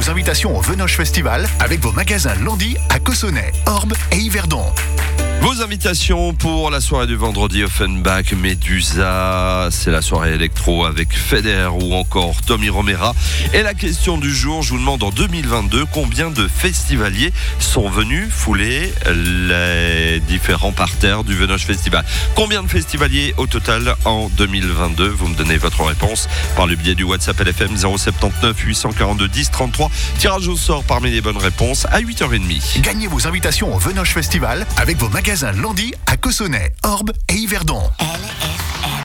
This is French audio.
vos invitations au Venoche Festival avec vos magasins Landy à Cossonay, Orbe et Yverdon. Vos invitations pour la soirée du vendredi Offenbach, Medusa, c'est la soirée électro avec Feder ou encore Tommy Romera. Et la question du jour, je vous demande en 2022, combien de festivaliers sont venus fouler les différents parterres du Venoche Festival? Combien de festivaliers au total en 2022? Vous me donnez votre réponse par le biais du WhatsApp LFM 079 842 10 33. Tirage au sort parmi les bonnes réponses à 8h30. Gagnez vos invitations au Venoche Festival avec vos magasins Landy à Cossonay, Orbe et Yverdon.